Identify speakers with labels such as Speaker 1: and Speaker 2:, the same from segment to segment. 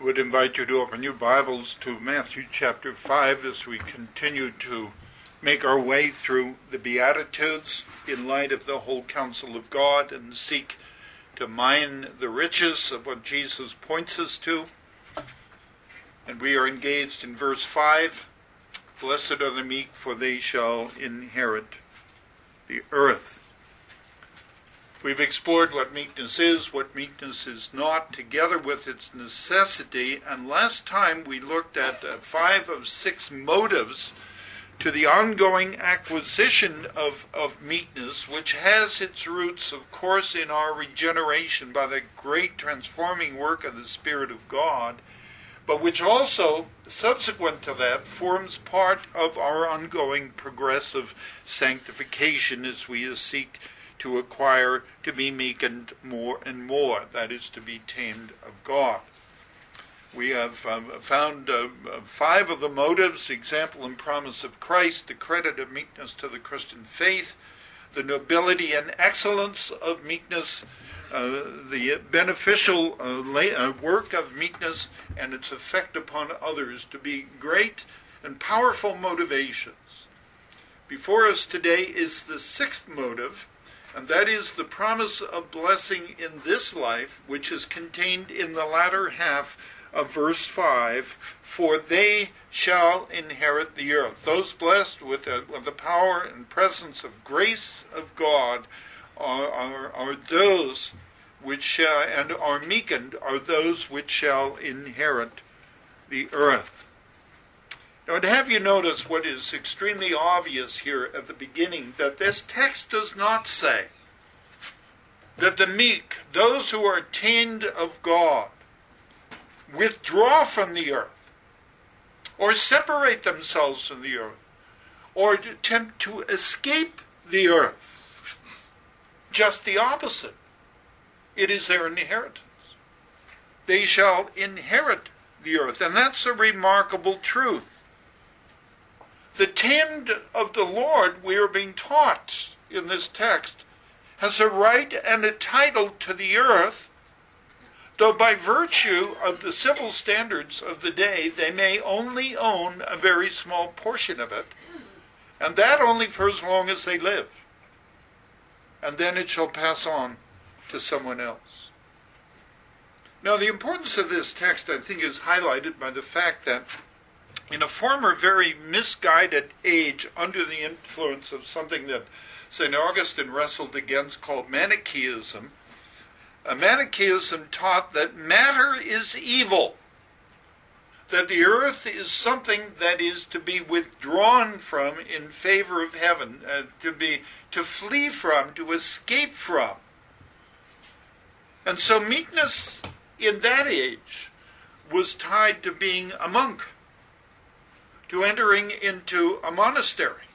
Speaker 1: would invite you to open your Bibles to Matthew chapter 5 as we continue to make our way through the Beatitudes in light of the whole counsel of God and seek to mine the riches of what Jesus points us to. And we are engaged in verse 5, "Blessed are the meek, for they shall inherit the earth." We've explored what meekness is, what meekness is not, together with its necessity, and last time we looked at 5 of 6 motives to the ongoing acquisition of meekness, which has its roots, of course, in our regeneration by the great transforming work of the Spirit of God, but which also, subsequent to that, forms part of our ongoing progressive sanctification as we seek to acquire, to be meekened more and more, that is, to be tamed of God. We have found 5 of the motives: the example and promise of Christ, the credit of meekness to the Christian faith, the nobility and excellence of meekness, the beneficial work of meekness, and its effect upon others to be great and powerful motivations. Before us today is the 6th motive, and that is the promise of blessing in this life, which is contained in the latter half of verse 5, "For they shall inherit the earth." Those blessed with the power and presence of grace of God are those which shall, and are meekened, are those which shall inherit the earth. Now, to have you notice what is extremely obvious here at the beginning, that this text does not say that the meek, those who are tamed of God, withdraw from the earth, or separate themselves from the earth, or attempt to escape the earth. Just the opposite. It is their inheritance. They shall inherit the earth, and that's a remarkable truth. The tamed of the Lord, we are being taught in this text, has a right and a title to the earth, though by virtue of the civil standards of the day, they may only own a very small portion of it, and that only for as long as they live. And then it shall pass on to someone else. Now, the importance of this text, I think, is highlighted by the fact that in a former very misguided age, under the influence of something that St. Augustine wrestled against called Manichaeism, Manichaeism taught that matter is evil, that the earth is something that is to be withdrawn from in favor of heaven, to flee from, to escape from. And so meekness in that age was tied to being a monk, to entering into a monastery,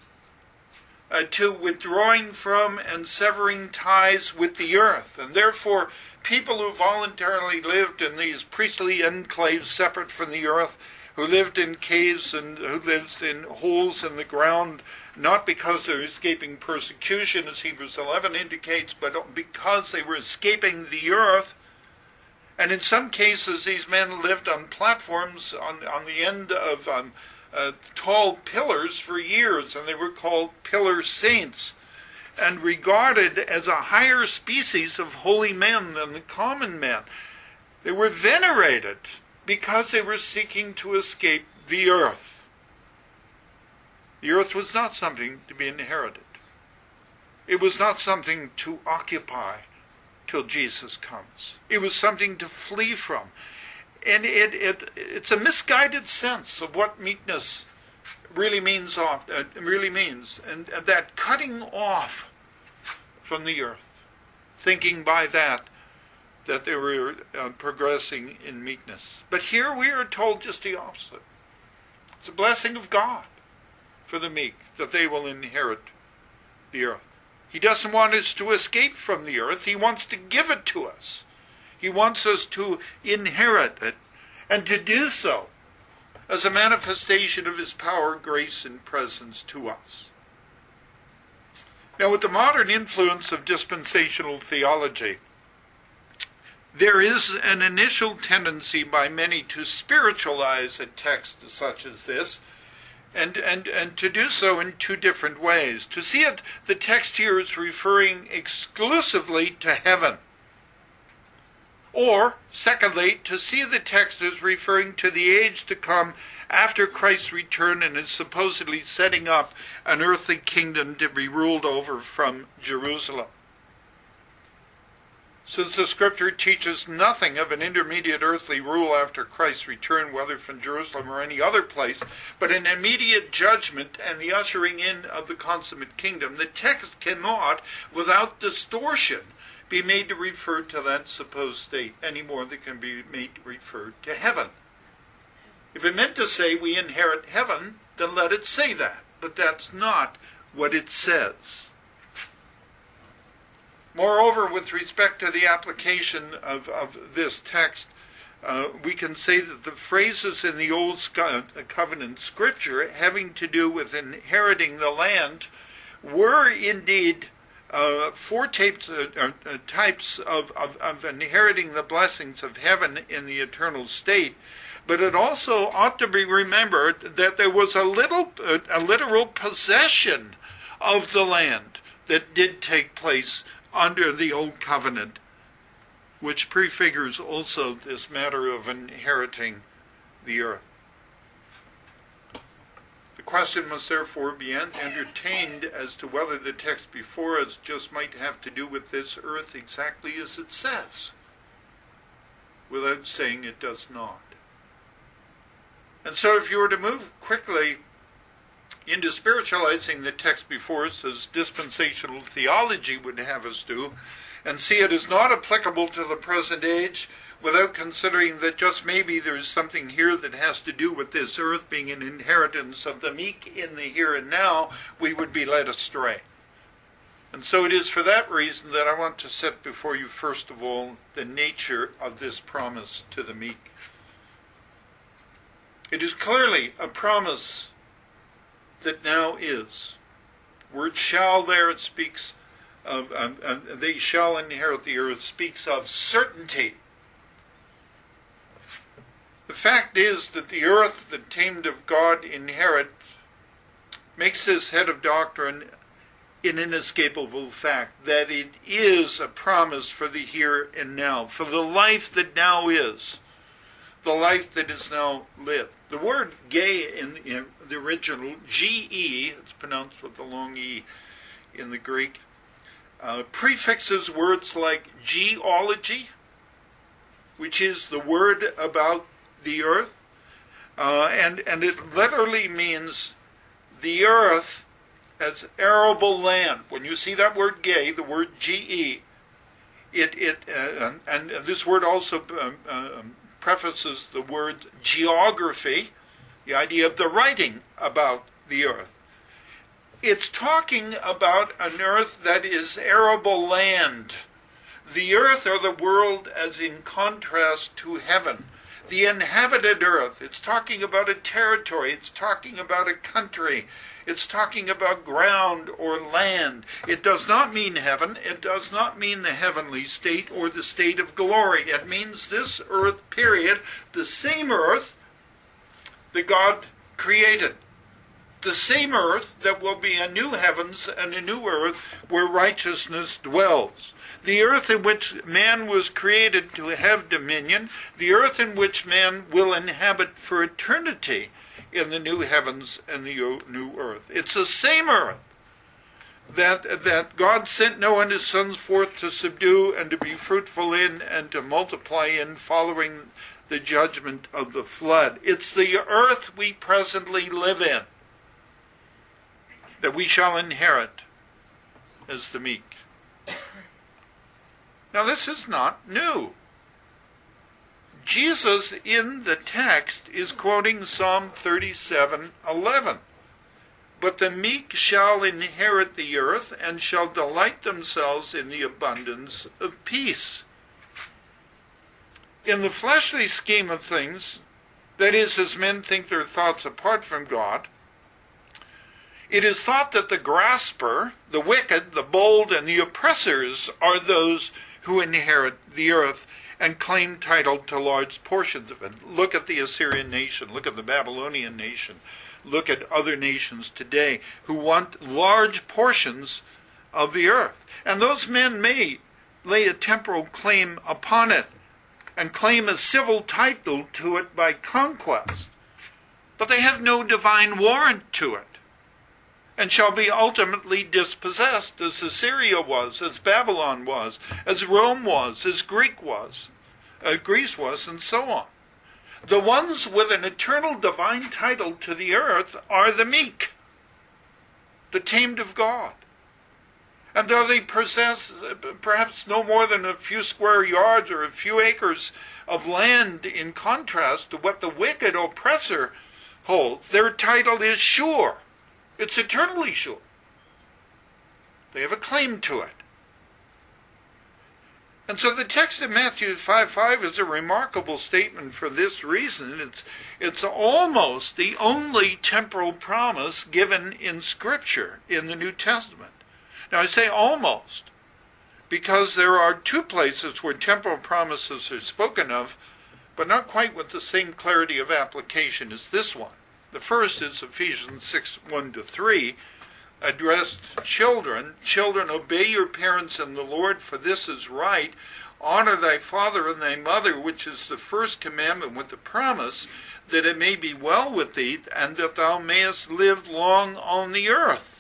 Speaker 1: to withdrawing from and severing ties with the earth. And therefore, people who voluntarily lived in these priestly enclaves separate from the earth, who lived in caves and who lived in holes in the ground, not because they're escaping persecution, as Hebrews 11 indicates, but because they were escaping the earth. And in some cases, these men lived on platforms on the end of tall pillars for years, and they were called pillar saints, and regarded as a higher species of holy men than the common men. They were venerated because they were seeking to escape the earth. The earth was not something to be inherited. It was not something to occupy till Jesus comes. It was something to flee from. And it's a misguided sense of what meekness really means, and that cutting off from the earth, thinking by that they were progressing in meekness. But here we are told just the opposite. It's a blessing of God for the meek, that they will inherit the earth. He doesn't want us to escape from the earth. He wants to give it to us. He wants us to inherit it, and to do so as a manifestation of his power, grace, and presence to us. Now, with the modern influence of dispensational theology, There is an initial tendency by many to spiritualize a text such as this, and to do so in two different ways. To see it, the text here is referring exclusively to heaven. Or, secondly, to see the text as referring to the age to come after Christ's return and is supposedly setting up an earthly kingdom to be ruled over from Jerusalem. Since the Scripture teaches nothing of an intermediate earthly rule after Christ's return, whether from Jerusalem or any other place, but an immediate judgment and the ushering in of the consummate kingdom, the text cannot, without distortion, be made to refer to that supposed state any more than it can be made to refer to heaven. If it meant to say we inherit heaven, then let it say that. But that's not what it says. Moreover, with respect to the application of this text, we can say that the phrases in the Old Covenant Scripture having to do with inheriting the land were indeed four types of inheriting the blessings of heaven in the eternal state. But it also ought to be remembered that there was a literal possession of the land that did take place under the Old Covenant, which prefigures also this matter of inheriting the earth. The question must therefore be entertained as to whether the text before us just might have to do with this earth exactly as it says, without saying it does not. And so if you were to move quickly into spiritualizing the text before us, as dispensational theology would have us do, and see it as not applicable to the present age, without considering that just maybe there's something here that has to do with this earth being an inheritance of the meek in the here and now, we would be led astray. And so it is for that reason that I want to set before you, first of all, the nature of this promise to the meek. It is clearly a promise that now is. Word shall there, it speaks of, they shall inherit the earth, speaks of certainty. The fact is that the earth, the tamed of God, inherit, makes this head of doctrine an inescapable fact, that it is a promise for the here and now, for the life that now is, the life that is now lived. The word gay in the original, G-E, it's pronounced with the long E in the Greek, prefixes words like geology, which is the word about the earth, and it literally means the earth as arable land. When you see that word gay, the word G-E, and this word also prefaces the word geography, the idea of the writing about the earth. It's talking about an earth that is arable land. The earth or the world as in contrast to heaven. The inhabited earth. It's talking about a territory. It's talking about a country. It's talking about ground or land. It does not mean heaven. It does not mean the heavenly state or the state of glory. It means this earth, period, the same earth that God created. The same earth that will be a new heavens and a new earth where righteousness dwells. The earth in which man was created to have dominion. The earth in which man will inhabit for eternity in the new heavens and the new earth. It's the same earth that God sent Noah and his sons forth to subdue and to be fruitful in and to multiply in, following the judgment of the flood. It's the earth we presently live in that we shall inherit as the meek. Now this is not new. Jesus in the text is quoting Psalm 37:11. But the meek shall inherit the earth and shall delight themselves in the abundance of peace. In the fleshly scheme of things, that is, as men think their thoughts apart from God, it is thought that the grasper, the wicked, the bold, and the oppressors are those who inherit the earth, and claim title to large portions of it. Look at the Assyrian nation. Look at the Babylonian nation. Look at other nations today who want large portions of the earth. And those men may lay a temporal claim upon it and claim a civil title to it by conquest. But they have no divine warrant to it, and shall be ultimately dispossessed, as Assyria was, as Babylon was, as Rome was, as Greece was, and so on. The ones with an eternal divine title to the earth are the meek, the tamed of God. And though they possess perhaps no more than a few square yards or a few acres of land in contrast to what the wicked oppressor holds, their title is sure. It's eternally sure. They have a claim to it. And so the text of Matthew 5:5 is a remarkable statement for this reason. It's almost the only temporal promise given in Scripture in the New Testament. Now I say almost, because there are two places where temporal promises are spoken of, but not quite with the same clarity of application as this one. The first is Ephesians 6:1-3, addressed to children. Children, obey your parents in the Lord, for this is right. Honor thy father and thy mother, which is the first commandment with the promise, that it may be well with thee, and that thou mayest live long on the earth.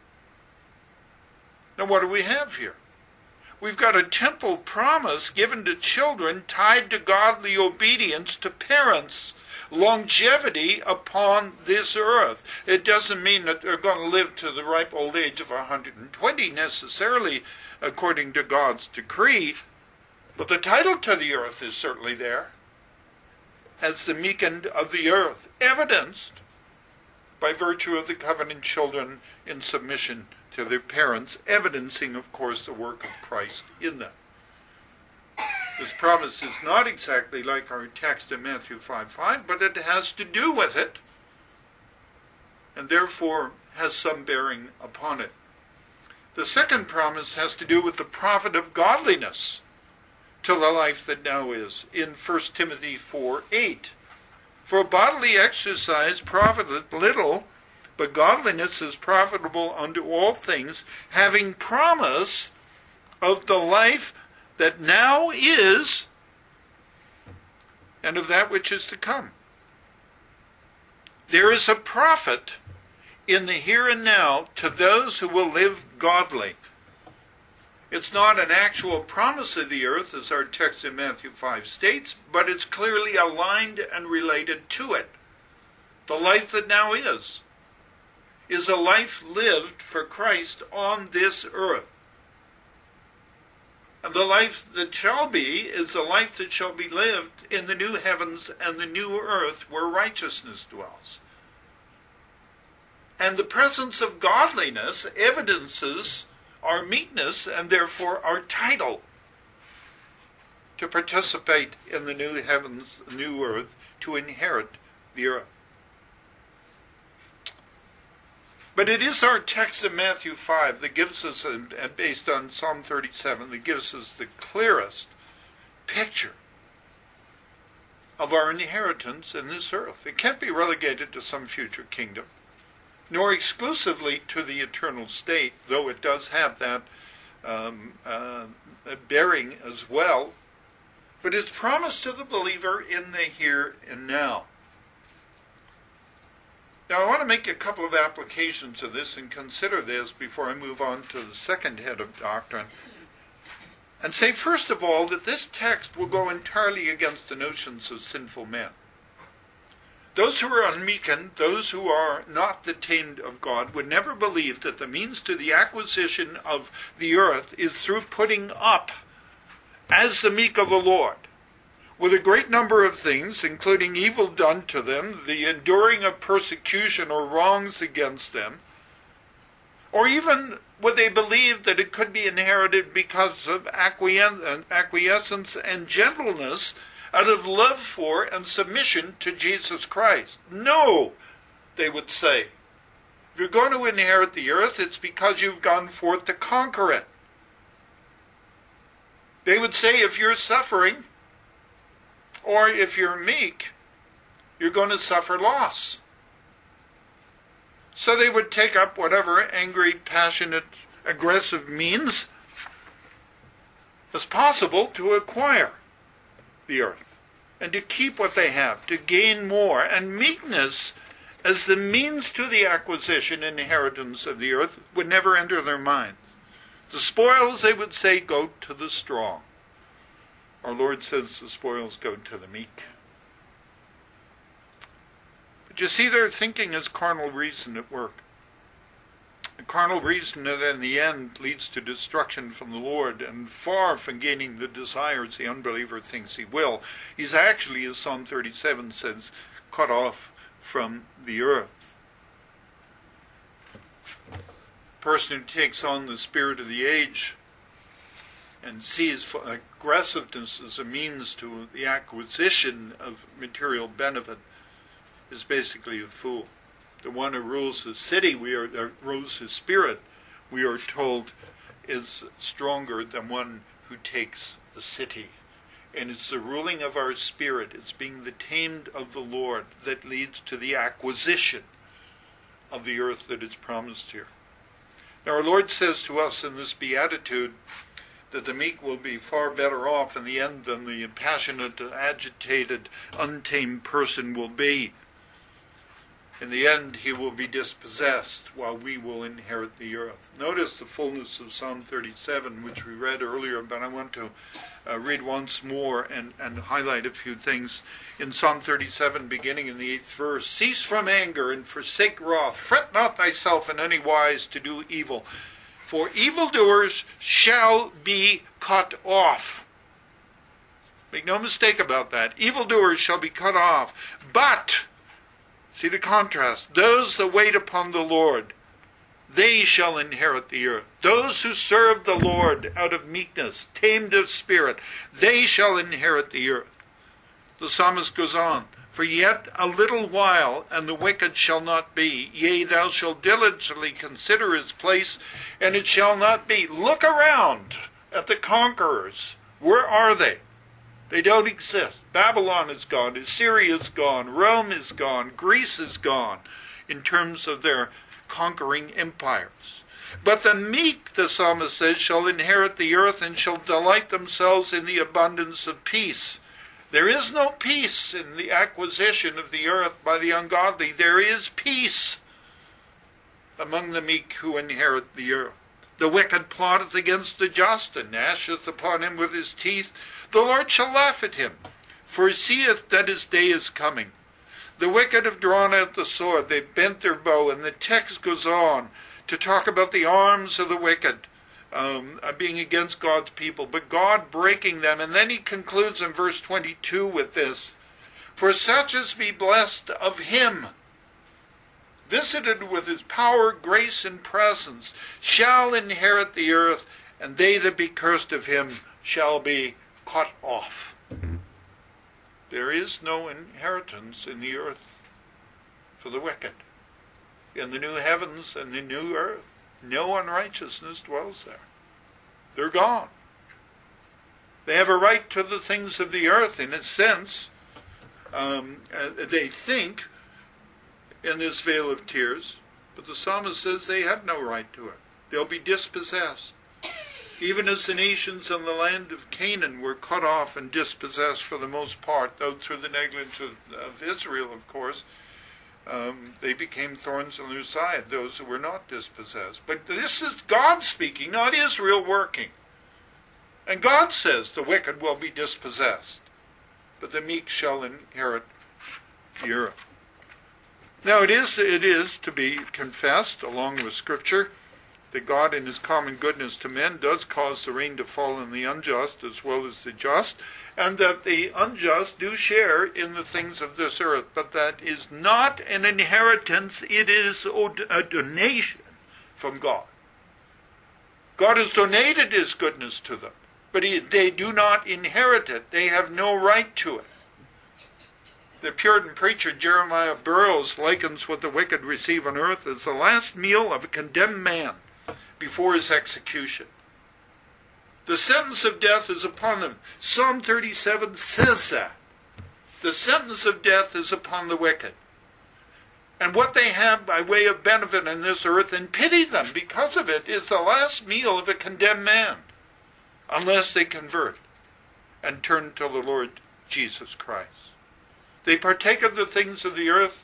Speaker 1: Now what do we have here? We've got a temporal promise given to children tied to godly obedience to parents, longevity upon this earth. It doesn't mean that they're going to live to the ripe old age of 120 necessarily according to God's decree, but the title to the earth is certainly there as the meek of the earth, evidenced by virtue of the covenant children in submission to their parents, evidencing, of course, the work of Christ in them. This promise is not exactly like our text in Matthew 5:5, but it has to do with it, and therefore has some bearing upon it. The second promise has to do with the profit of godliness to the life that now is, in 1 Timothy 4:8. For bodily exercise profiteth little, but godliness is profitable unto all things, having promise of the life that now is, and of that which is to come. There is a profit in the here and now to those who will live godly. It's not an actual promise of the earth, as our text in Matthew 5 states, but it's clearly aligned and related to it. The life that now is a life lived for Christ on this earth. And the life that shall be is a life that shall be lived in the new heavens and the new earth where righteousness dwells. And the presence of godliness evidences our meekness and therefore our title to participate in the new heavens, the new earth, to inherit the earth. But it is our text in Matthew 5 that gives us, based on Psalm 37, that gives us the clearest picture of our inheritance in this earth. It can't be relegated to some future kingdom, nor exclusively to the eternal state, though it does have that bearing as well. But it's promised to the believer in the here and now. Now, I want to make a couple of applications of this and consider this before I move on to the second head of doctrine. And say, first of all, that this text will go entirely against the notions of sinful men. Those who are unmeekened, those who are not the tamed of God, would never believe that the means to the acquisition of the earth is through putting up as the meek of the Lord, with a great number of things, including evil done to them, the enduring of persecution or wrongs against them, or even would they believe that it could be inherited because of acquiescence and gentleness out of love for and submission to Jesus Christ. No, they would say. If you're going to inherit the earth, it's because you've gone forth to conquer it. They would say, if you're suffering, or if you're meek, you're going to suffer loss. So they would take up whatever angry, passionate, aggressive means as possible to acquire the earth and to keep what they have, to gain more. And meekness as the means to the acquisition and inheritance of the earth would never enter their minds. The spoils, they would say, go to the strong. Our Lord says the spoils go to the meek. But you see, their thinking is carnal reason at work. A carnal reason that in the end leads to destruction from the Lord, and far from gaining the desires the unbeliever thinks he will. He's actually, as Psalm 37 says, cut off from the earth. A person who takes on the spirit of the age and sees aggressiveness as a means to the acquisition of material benefit is basically a fool. The one who rules the city, rules his spirit, we are told, is stronger than one who takes the city. And it's the ruling of our spirit, it's being the tamed of the Lord, that leads to the acquisition of the earth that is promised here. Now our Lord says to us in this beatitude that the meek will be far better off in the end than the passionate, agitated, untamed person will be. In the end, he will be dispossessed, while we will inherit the earth. Notice the fullness of Psalm 37, which we read earlier, but I want to read once more and highlight a few things. In Psalm 37, beginning in the 8th verse, "Cease from anger and forsake wrath. Fret not thyself in any wise to do evil. For evildoers shall be cut off." Make no mistake about that. Evildoers shall be cut off. But, see the contrast, those that wait upon the Lord, they shall inherit the earth. Those who serve the Lord out of meekness, tamed of spirit, they shall inherit the earth. The psalmist goes on, "For yet a little while, and the wicked shall not be. Yea, thou shalt diligently consider his place, and it shall not be." Look around at the conquerors. Where are they? They don't exist. Babylon is gone. Assyria is gone. Rome is gone. Greece is gone in terms of their conquering empires. "But the meek," the psalmist says, "shall inherit the earth and shall delight themselves in the abundance of peace." There is no peace in the acquisition of the earth by the ungodly. There is peace among the meek who inherit the earth. "The wicked plotteth against the just, and gnasheth upon him with his teeth. The Lord shall laugh at him, for he seeth that his day is coming. The wicked have drawn out the sword, they've bent their bow," and the text goes on to talk about the arms of the wicked being against God's people, but God breaking them. And then he concludes in verse 22 with this, "For such as be blessed of him, visited with his power, grace, and presence, shall inherit the earth, and they that be cursed of him shall be cut off." There is no inheritance in the earth for the wicked. In the new heavens and the new earth, no unrighteousness dwells there. They're gone. They have a right to the things of the earth, in a sense. They think in this vale of tears, but the psalmist says they have no right to it. They'll be dispossessed. Even as the nations in the land of Canaan were cut off and dispossessed for the most part, though through the negligence of Israel, of course, they became thorns on their side, those who were not dispossessed. But this is God speaking, not Israel working. And God says the wicked will be dispossessed, but the meek shall inherit the earth. Now it is to be confessed, along with Scripture, that God in his common goodness to men does cause the rain to fall on the unjust as well as the just, and that the unjust do share in the things of this earth, but that is not an inheritance, it is a donation from God. God has donated his goodness to them, but they do not inherit it. They have no right to it. The Puritan preacher Jeremiah Burroughs likens what the wicked receive on earth as the last meal of a condemned man before his execution. The sentence of death is upon them. Psalm 37 says that. The sentence of death is upon the wicked. And what they have by way of benefit in this earth, and pity them because of it, is the last meal of a condemned man, unless they convert and turn to the Lord Jesus Christ. They partake of the things of the earth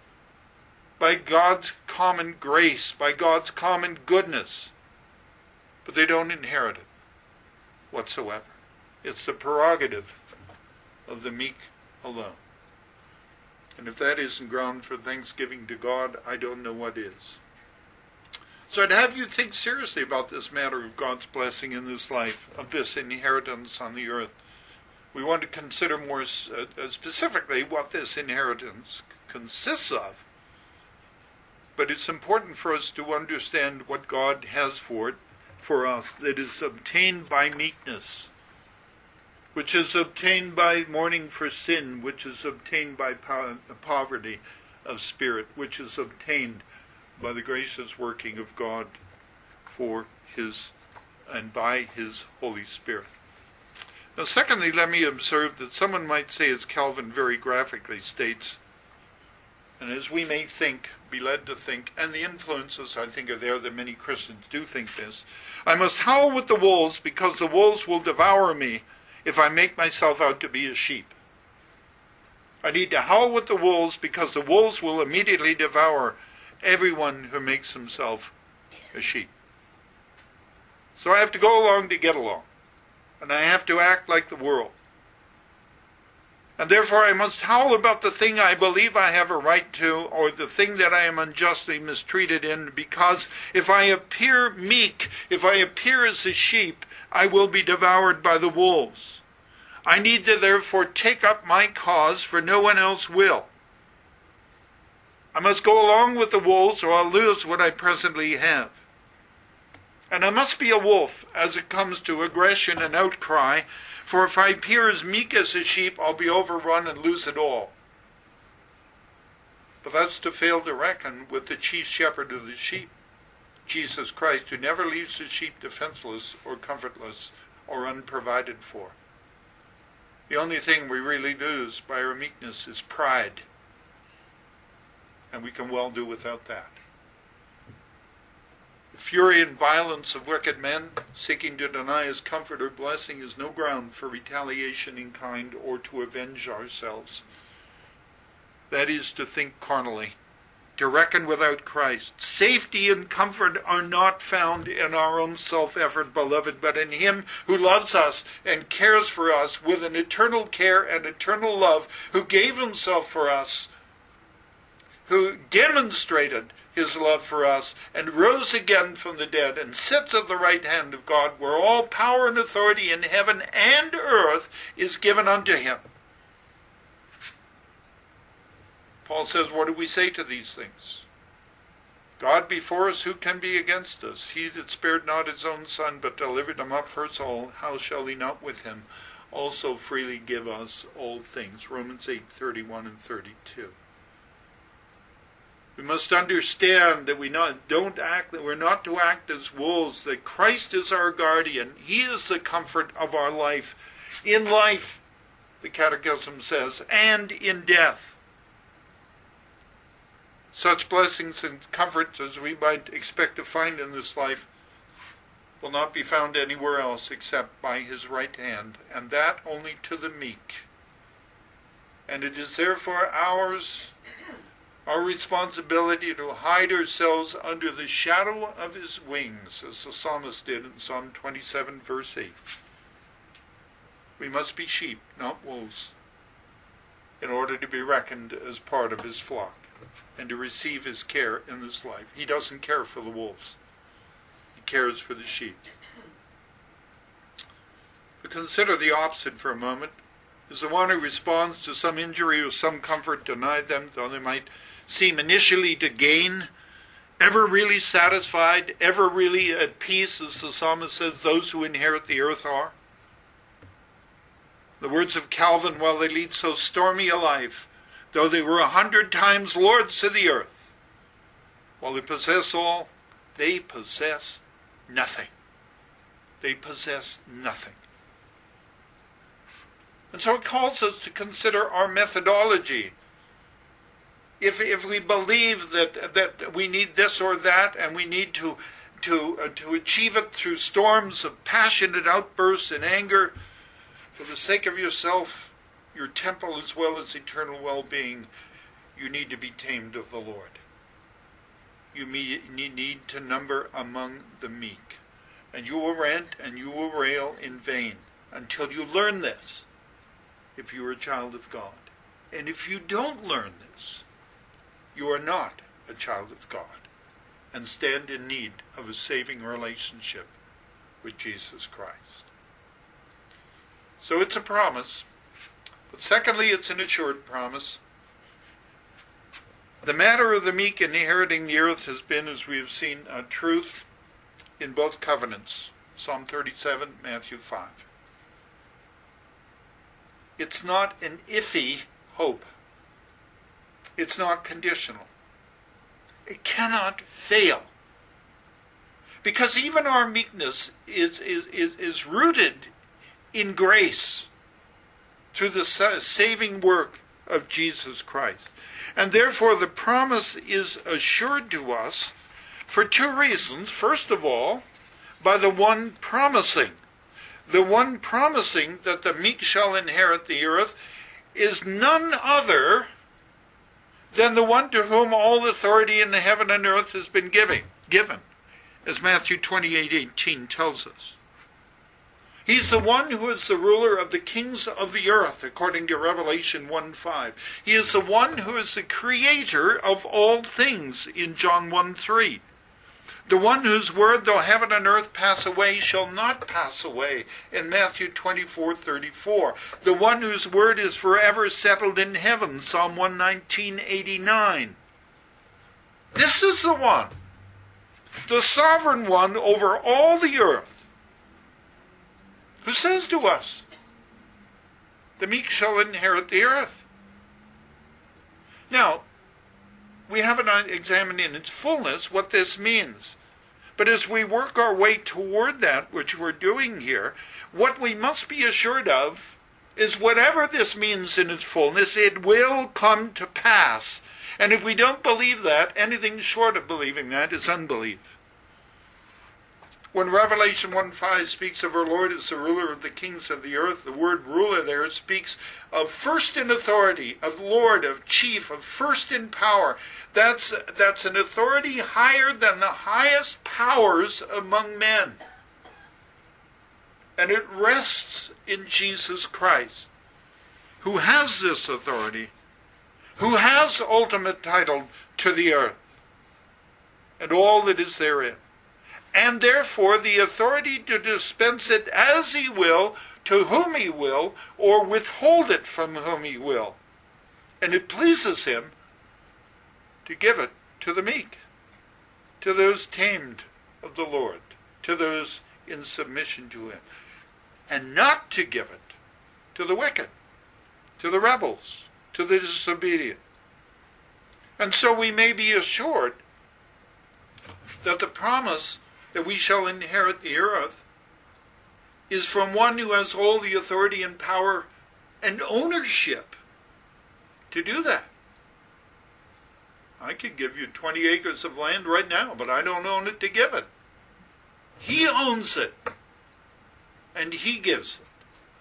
Speaker 1: by God's common grace, by God's common goodness, but they don't inherit it whatsoever. It's the prerogative of the meek alone. And if that isn't ground for thanksgiving to God, I don't know what is. So I'd have you think seriously about this matter of God's blessing in this life, of this inheritance on the earth. We want to consider more specifically what this inheritance consists of. But it's important for us to understand what God has for it, for us, that is obtained by meekness, which is obtained by mourning for sin, which is obtained by poverty of spirit, which is obtained by the gracious working of God for His and by His Holy Spirit. Now, secondly, let me observe that someone might say, as Calvin very graphically states, and as we may think, be led to think, and the influences I think are there that many Christians do think this, I must howl with the wolves because the wolves will devour me if I make myself out to be a sheep. I need to howl with the wolves because the wolves will immediately devour everyone who makes himself a sheep. So I have to go along to get along. And I have to act like the world. And therefore I must howl about the thing I believe I have a right to, or the thing that I am unjustly mistreated in, because if I appear meek, if I appear as a sheep, I will be devoured by the wolves. I need to therefore take up my cause, for no one else will. I must go along with the wolves, or I'll lose what I presently have. And I must be a wolf as it comes to aggression and outcry, for if I appear as meek as a sheep, I'll be overrun and lose it all. But that's to fail to reckon with the chief shepherd of the sheep, Jesus Christ, who never leaves his sheep defenseless or comfortless or unprovided for. The only thing we really lose by our meekness is pride, and we can well do without that. The fury and violence of wicked men seeking to deny us comfort or blessing is no ground for retaliation in kind or to avenge ourselves. That is to think carnally, to reckon without Christ. Safety and comfort are not found in our own self-effort, beloved, but in Him who loves us and cares for us with an eternal care and eternal love, who gave Himself for us, who demonstrated His love for us, and rose again from the dead, and sits at the right hand of God, where all power and authority in heaven and earth is given unto Him. Paul says, what do we say to these things? God before us, who can be against us? He that spared not His own Son, but delivered Him up for us all, how shall He not with Him also freely give us all things? Romans 8:31 and 32. We must understand that we're not to act as wolves, that Christ is our guardian. He is the comfort of our life. In life, the Catechism says, and in death. Such blessings and comforts as we might expect to find in this life will not be found anywhere else except by His right hand, and that only to the meek. And it is therefore our responsibility to hide ourselves under the shadow of His wings, as the psalmist did in Psalm 27, verse 8. We must be sheep, not wolves, in order to be reckoned as part of His flock and to receive His care in this life. He doesn't care for the wolves. He cares for the sheep. But consider the opposite for a moment. Is the one who responds to some injury or some comfort denied them, though they might seem initially to gain, ever really satisfied, ever really at peace, as the psalmist says, those who inherit the earth are? The words of Calvin, while they lead so stormy a life, though they were 100 times lords of the earth, while they possess all, they possess nothing. They possess nothing. And so it calls us to consider our methodology. If we believe that we need this or that, and we need to achieve it through storms of passionate outbursts and anger, for the sake of yourself, your temple as well as eternal well-being, you need to be tamed of the Lord. You need to number among the meek. And you will rant and you will rail in vain until you learn this, if you are a child of God. And if you don't learn this, you are not a child of God and stand in need of a saving relationship with Jesus Christ. So it's a promise. But secondly, it's an assured promise. The matter of the meek inheriting the earth has been, as we have seen, a truth in both covenants. Psalm 37, Matthew 5. It's not an iffy hope. It's not conditional. It cannot fail. Because even our meekness is rooted in grace through the saving work of Jesus Christ. And therefore the promise is assured to us for two reasons. First of all, by the one promising. The one promising that the meek shall inherit the earth is none other than the one to whom all authority in the heaven and earth has been given, as Matthew 28:18 tells us. He's the one who is the ruler of the kings of the earth, according to Revelation 1:5. He is the one who is the creator of all things, in John 1:3. The one whose word, though heaven and earth pass away, shall not pass away, in Matthew 24:34. The one whose word is forever settled in heaven, Psalm 119:89. This is the one, the sovereign one over all the earth, who says to us, the meek shall inherit the earth. Now, we haven't examined in its fullness what this means. But as we work our way toward that, which we're doing here, what we must be assured of is whatever this means in its fullness, it will come to pass. And if we don't believe that, anything short of believing that is unbelief. When Revelation 1:5 speaks of our Lord as the ruler of the kings of the earth, the word ruler there speaks of first in authority, of Lord, of chief, of first in power. That's an authority higher than the highest powers among men. And it rests in Jesus Christ, who has this authority, who has ultimate title to the earth and all that is therein, and therefore the authority to dispense it as he will, to whom he will, or withhold it from whom he will. And it pleases him to give it to the meek, to those tamed of the Lord, to those in submission to him, and not to give it to the wicked, to the rebels, to the disobedient. And so we may be assured that the promise that we shall inherit the earth is from one who has all the authority and power and ownership to do that. I could give you 20 acres of land right now, but I don't own it to give it. He owns it, and he gives it.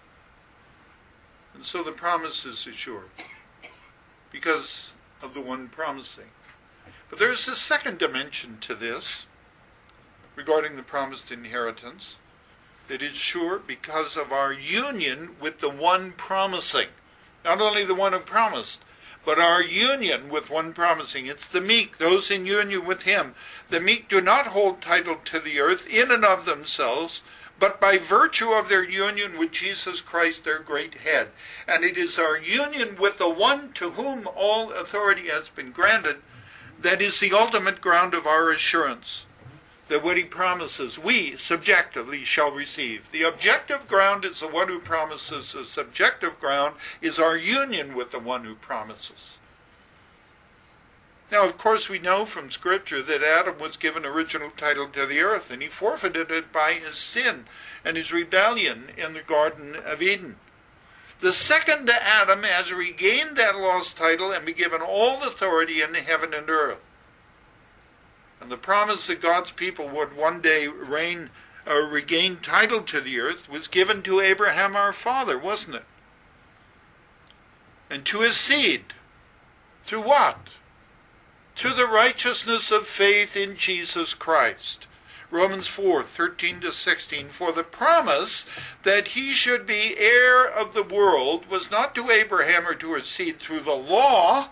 Speaker 1: And so the promise is assured because of the one promising. But there's a second dimension to this regarding the promised inheritance that is sure because of our union with the one promising. Not only the one who promised, but our union with one promising. It's the meek, those in union with him. The meek do not hold title to the earth in and of themselves, but by virtue of their union with Jesus Christ, their great head. And it is our union with the one to whom all authority has been granted that is the ultimate ground of our assurance that what he promises, we subjectively shall receive. The objective ground is the one who promises. The subjective ground is our union with the one who promises. Now, of course, we know from Scripture that Adam was given original title to the earth, and he forfeited it by his sin and his rebellion in the Garden of Eden. The second Adam has regained that lost title and been given all authority in heaven and earth. And the promise that God's people would one day regain title to the earth was given to Abraham our father, wasn't it? And to his seed. Through what? Through the righteousness of faith in Jesus Christ. Romans 4:13-16. For the promise that he should be heir of the world was not to Abraham or to his seed through the law,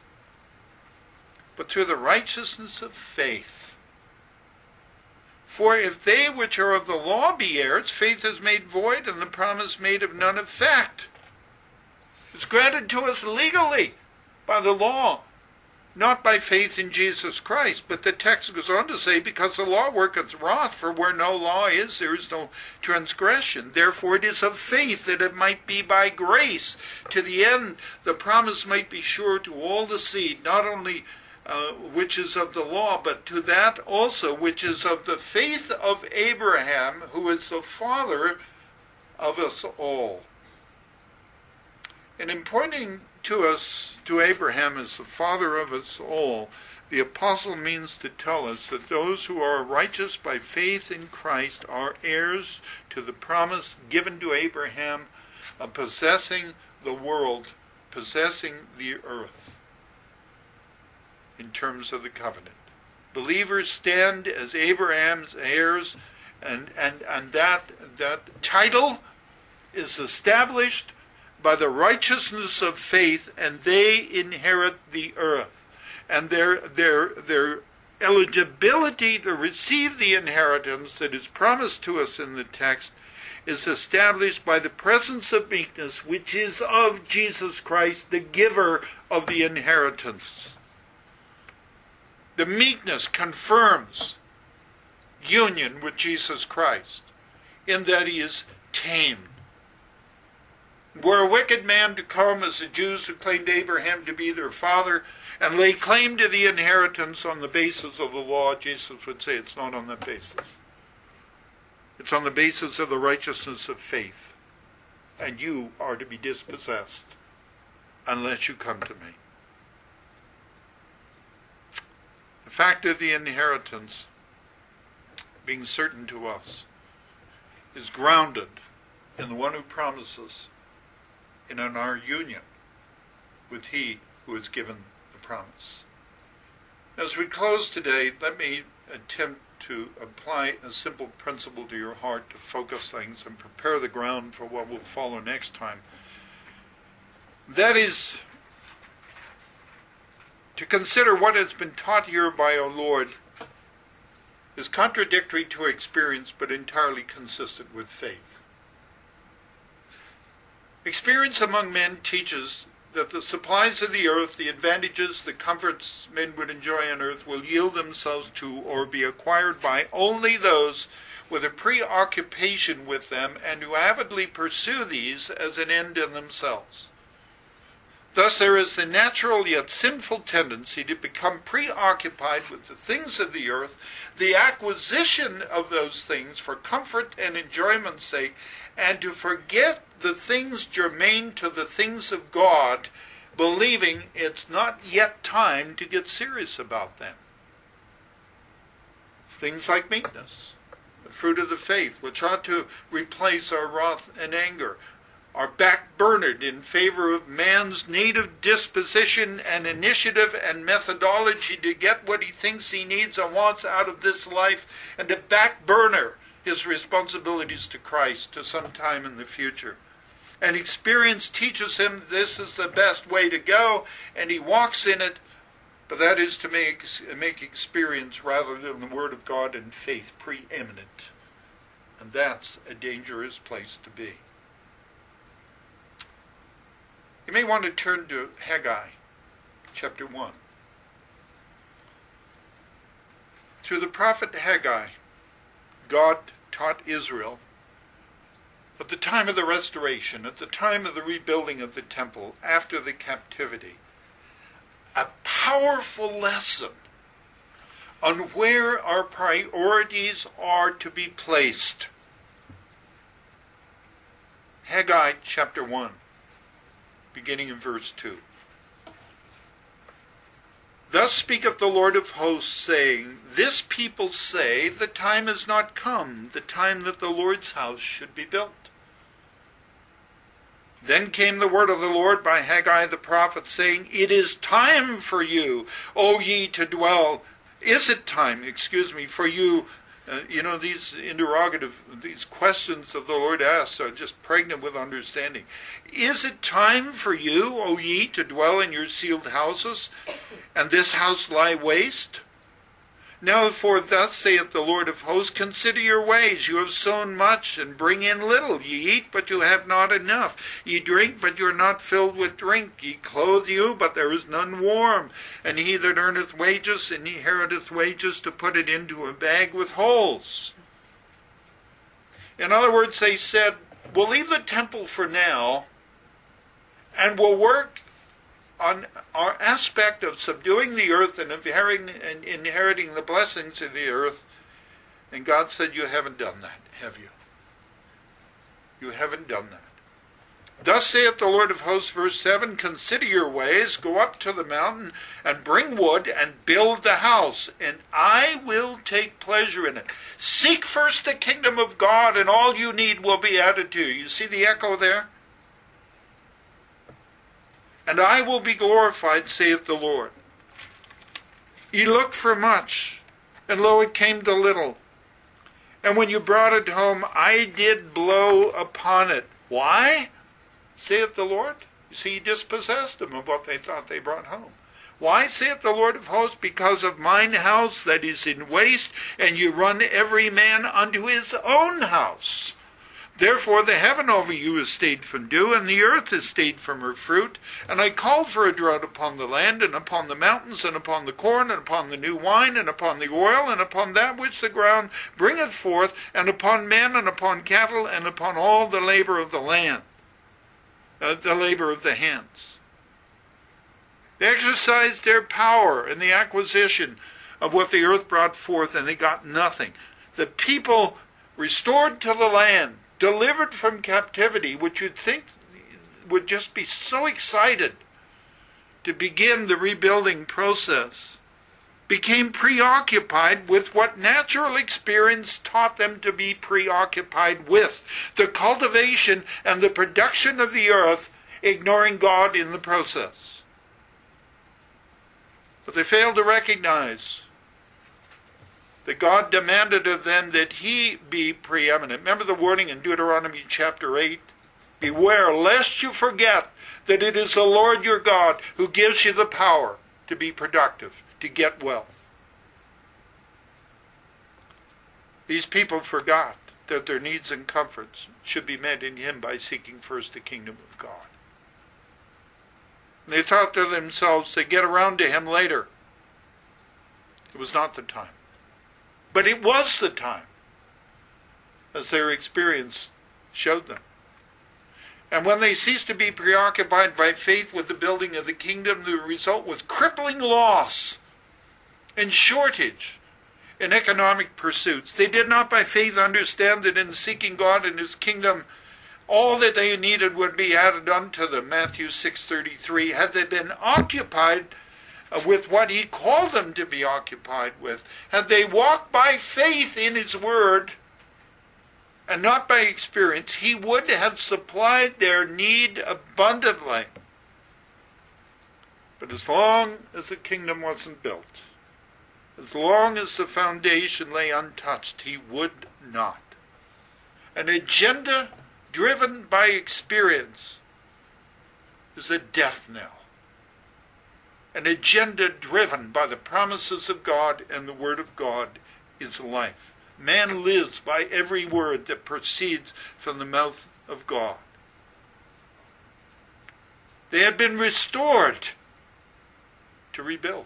Speaker 1: but through the righteousness of faith. For if they which are of the law be heirs, faith is made void, and the promise made of none effect. It's granted to us legally by the law, not by faith in Jesus Christ. But the text goes on to say, because the law worketh wrath, for where no law is, there is no transgression. Therefore it is of faith, that it might be by grace, to the end the promise might be sure to all the seed, not only which is of the law, but to that also which is of the faith of Abraham, who is the father of us all. And in pointing to Abraham as the father of us all, the apostle means to tell us that those who are righteous by faith in Christ are heirs to the promise given to Abraham of possessing the world, possessing the earth, in terms of the covenant. Believers stand as Abraham's heirs, and that title is established by the righteousness of faith, and they inherit the earth. And their eligibility to receive the inheritance that is promised to us in the text is established by the presence of meekness, which is of Jesus Christ, the giver of the inheritance. The meekness confirms union with Jesus Christ in that he is tamed. Were a wicked man to come as the Jews who claimed Abraham to be their father and lay claim to the inheritance on the basis of the law, Jesus would say it's not on that basis. It's on the basis of the righteousness of faith. And you are to be dispossessed unless you come to me. The fact of the inheritance being certain to us is grounded in the one who promises and in our union with he who has given the promise. As we close today, let me attempt to apply a simple principle to your heart to focus things and prepare the ground for what will follow next time. That is to consider what has been taught here by our Lord is contradictory to experience, but entirely consistent with faith. Experience among men teaches that the supplies of the earth, the advantages, the comforts men would enjoy on earth, will yield themselves to or be acquired by only those with a preoccupation with them and who avidly pursue these as an end in themselves. Thus there is the natural yet sinful tendency to become preoccupied with the things of the earth, the acquisition of those things for comfort and enjoyment's sake, and to forget the things germane to the things of God, believing it's not yet time to get serious about them. Things like meekness, the fruit of the faith, which ought to replace our wrath and anger, are backburnered in favor of man's native disposition and initiative and methodology to get what he thinks he needs and wants out of this life, and to backburner his responsibilities to Christ to some time in the future. And experience teaches him this is the best way to go, and he walks in it, but that is to make experience rather than the Word of God and faith preeminent. And that's a dangerous place to be. You may want to turn to Haggai, chapter 1. Through the prophet Haggai, God taught Israel at the time of the restoration, at the time of the rebuilding of the temple, after the captivity, a powerful lesson on where our priorities are to be placed. Haggai chapter 1. beginning in verse 2. Thus speaketh the Lord of hosts, saying, This people say, the time is not come, the time that the Lord's house should be built. Then came the word of the Lord by Haggai the prophet, saying, It is time for you, O ye to dwell. Is it time, for you? These these questions that the Lord asks are just pregnant with understanding. Is it time for you, O ye, to dwell in your sealed houses, and this house lie waste? Now therefore thus saith the Lord of hosts, Consider your ways. You have sown much, and bring in little. Ye eat, but you have not enough. Ye drink, but you are not filled with drink. Ye clothe you, but there is none warm. And he that earneth wages, inheriteth wages, to put it into a bag with holes. In other words, they said, we'll leave the temple for now, and we'll work on our aspect of subduing the earth and inheriting the blessings of the earth. And God said, you haven't done that, have you? You haven't done that. Thus saith the Lord of hosts, verse 7, Consider your ways, go up to the mountain, and bring wood, and build the house, and I will take pleasure in it. Seek first the kingdom of God, and all you need will be added to you. You see the echo there? And I will be glorified, saith the Lord. Ye looked for much, and lo, it came to little. And when you brought it home, I did blow upon it. Why? Saith the Lord. You see, he dispossessed them of what they thought they brought home. Why, saith the Lord of hosts? Because of mine house that is in waste, and you run every man unto his own house. Therefore the heaven over you is stayed from dew, and the earth is stayed from her fruit. And I called for a drought upon the land, and upon the mountains, and upon the corn, and upon the new wine, and upon the oil, and upon that which the ground bringeth forth, and upon men, and upon cattle, and upon all the labor of the land, the labor of the hands. They exercised their power in the acquisition of what the earth brought forth, and they got nothing. The people restored to the land, delivered from captivity, which you'd think would just be so excited to begin the rebuilding process, became preoccupied with what natural experience taught them to be preoccupied with, the cultivation and the production of the earth, ignoring God in the process. But they failed to recognize that God demanded of them that he be preeminent. Remember the warning in Deuteronomy chapter 8? Beware lest you forget that it is the Lord your God who gives you the power to be productive, to get wealth. These people forgot that their needs and comforts should be met in him by seeking first the kingdom of God. And they thought to themselves, they get around to him later. It was not the time. But it was the time, as their experience showed them. And when they ceased to be preoccupied by faith with the building of the kingdom, the result was crippling loss and shortage in economic pursuits. They did not by faith understand that in seeking God and his kingdom, all that they needed would be added unto them. Matthew 6:33. Had they been occupied with what he called them to be occupied with, had they walked by faith in his word and not by experience, he would have supplied their need abundantly. But as long as the kingdom wasn't built, as long as the foundation lay untouched, he would not. An agenda driven by experience is a death knell. An agenda driven by the promises of God and the Word of God is life. Man lives by every word that proceeds from the mouth of God. They had been restored to rebuild,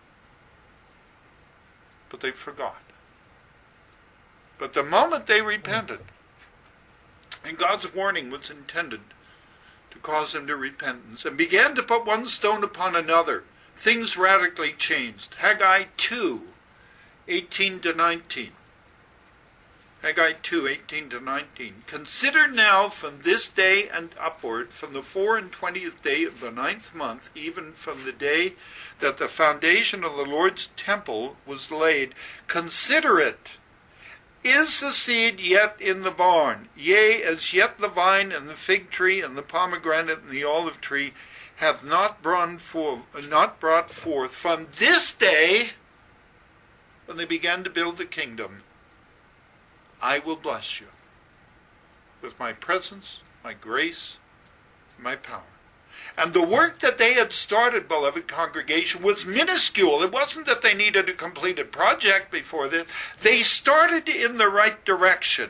Speaker 1: but they forgot. But the moment they repented, and God's warning was intended to cause them to repentance, and began to put one stone upon another, things radically changed. Haggai 2:18-19. Haggai 2:18-19. Consider now from this day and upward, from the 24th day of the 9th month, even from the day that the foundation of the Lord's temple was laid, consider it. Is the seed yet in the barn? Yea, as yet the vine and the fig tree and the pomegranate and the olive tree have not brought forth from this day, when they began to build the kingdom, I will bless you with my presence, my grace, my power. And the work that they had started, beloved congregation, was minuscule. It wasn't that they needed a completed project before this. They started in the right direction.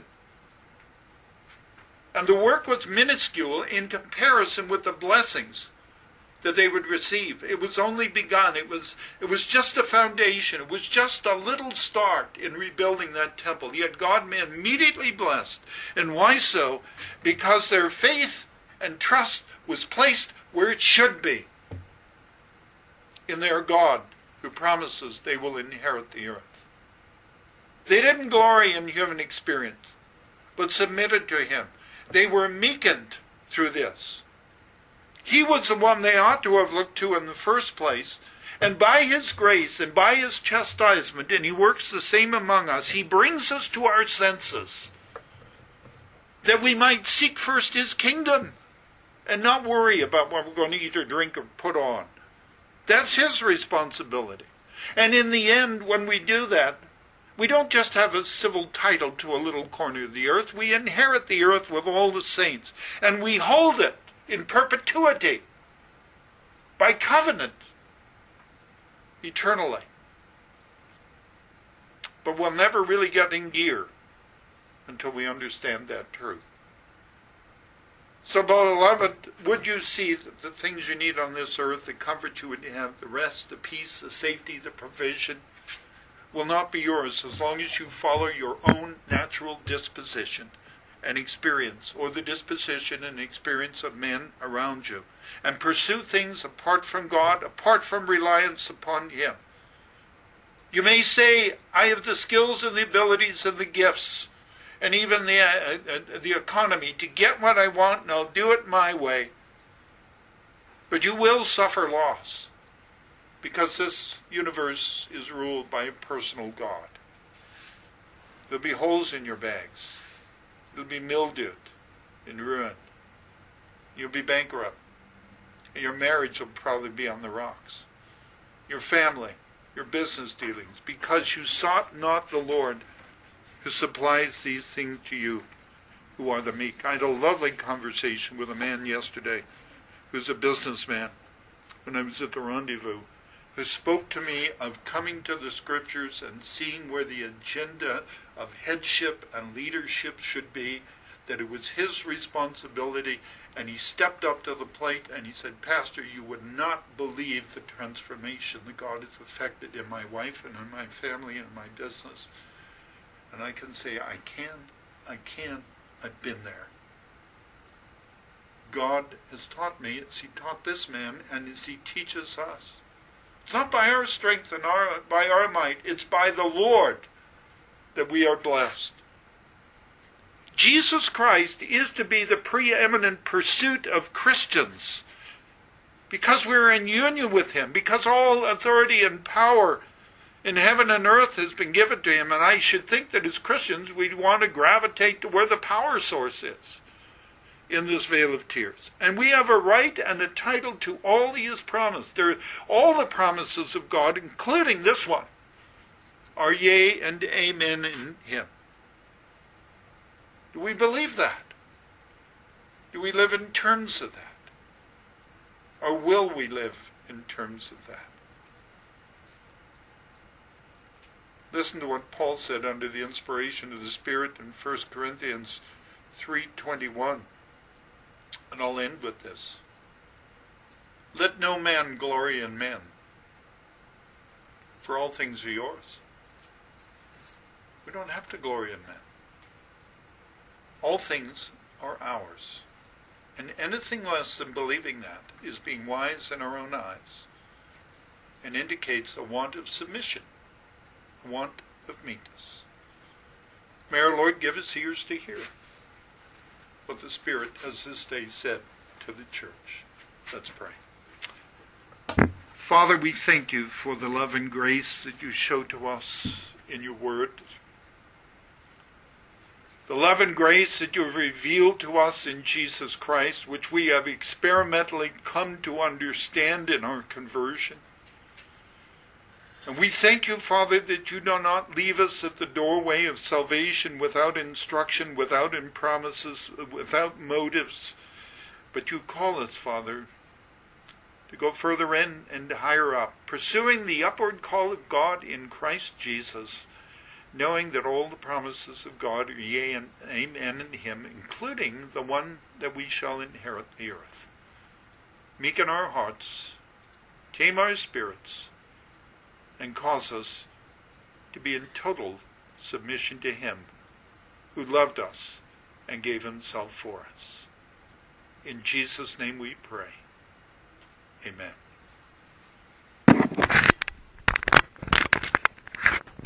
Speaker 1: And the work was minuscule in comparison with the blessings that they would receive. It was only begun. It was just a foundation. It was just a little start in rebuilding that temple. Yet God immediately blessed. And why so? Because their faith and trust was placed where it should be, in their God, who promises they will inherit the earth. They didn't glory in human experience, but submitted to Him. They were meekened through this. He was the one they ought to have looked to in the first place. And by His grace and by His chastisement, and He works the same among us, He brings us to our senses, that we might seek first His kingdom and not worry about what we're going to eat or drink or put on. That's His responsibility. And in the end, when we do that, we don't just have a civil title to a little corner of the earth. We inherit the earth with all the saints. And we hold it in perpetuity, by covenant, eternally. But we'll never really get in gear until we understand that truth. So, beloved, would you see that the things you need on this earth, the comfort you would have, the rest, the peace, the safety, the provision, will not be yours as long as you follow your own natural disposition and experience, or the disposition and experience of men around you, and pursue things apart from God, apart from reliance upon Him. You may say, I have the skills and the abilities and the gifts, and even the economy to get what I want, and I'll do it my way. But you will suffer loss, because this universe is ruled by a personal God. There'll be holes in your bags. You'll be mildewed and ruined. You'll be bankrupt. And your marriage will probably be on the rocks. Your family, your business dealings, because you sought not the Lord who supplies these things to you who are the meek. I had a lovely conversation with a man yesterday who's a businessman when I was at the rendezvous, who spoke to me of coming to the Scriptures and seeing where the agenda of headship and leadership should be, that it was his responsibility, and he stepped up to the plate and he said, Pastor, you would not believe the transformation that God has effected in my wife and in my family and my business. And I can say, I can, I've been there. God has taught me as He taught this man and as He teaches us. It's not by our strength and by our might. It's by the Lord that we are blessed. Jesus Christ is to be the preeminent pursuit of Christians because we're in union with Him, because all authority and power in heaven and earth has been given to Him. And I should think that as Christians we want to gravitate to where the power source is in this vale of tears. And we have a right and a title to all He has promised. All the promises of God, including this one, are yea and amen in Him. Do we believe that? Do we live in terms of that? Or will we live in terms of that? Listen to what Paul said under the inspiration of the Spirit in 1 Corinthians 3:21. And I'll end with this. Let no man glory in men, for all things are yours. We don't have to glory in men. All things are ours. And anything less than believing that is being wise in our own eyes and indicates a want of submission, a want of meekness. May our Lord give us ears to hear what the Spirit has this day said to the church. Let's pray. Father, we thank you for the love and grace that you show to us in your word. The love and grace that you have revealed to us in Jesus Christ, which we have experimentally come to understand in our conversion. And we thank you, Father, that you do not leave us at the doorway of salvation without instruction, without promises, without motives, but you call us, Father, to go further in and higher up, pursuing the upward call of God in Christ Jesus, knowing that all the promises of God are yea and amen in him, including the one that we shall inherit the earth. Meeken our hearts, tame our spirits, and cause us to be in total submission to him who loved us and gave himself for us. In Jesus' name we pray. Amen.